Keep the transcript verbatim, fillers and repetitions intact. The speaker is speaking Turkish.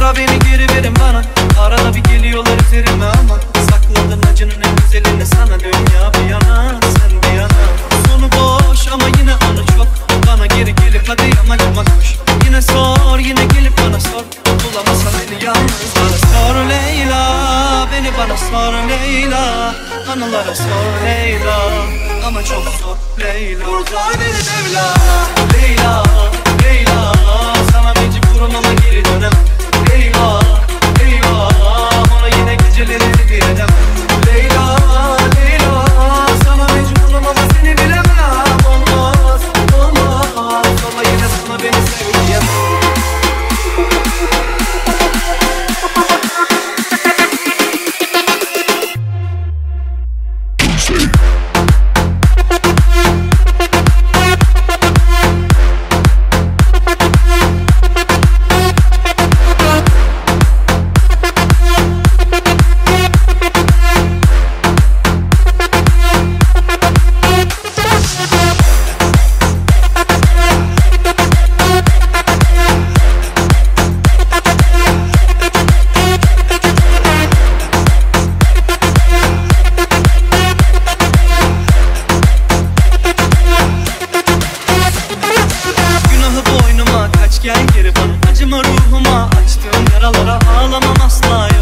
Ara beni geri verin bana. Arada bir geliyorlar üzerime ama sakladın acının en güzelini sana. Dünya bir yana sen bir yana. Sonu boş ama yine anı çok. Bana geri gelip hadi amacıma koş. Yine sor yine gelip bana sor. Bulamazsan beni yalnız bana sor Leyla. Beni bana sor Leyla. Anılara sor Leyla. Ama çok zor Leyla. Kurtar beni Mevla. Leyla, Leyla. Sana mecburum ama geri dönemem. Eyvah, eyvah. Ona yine geceleri diyemem. Leyla, Leyla. Sana mecburum ama seni bilemem. Olmaz, olmaz. Ama yine sana beni sev diyemem. Gel geri bana, acıma ruhuma. Açtığım yaralara ağlamam asla.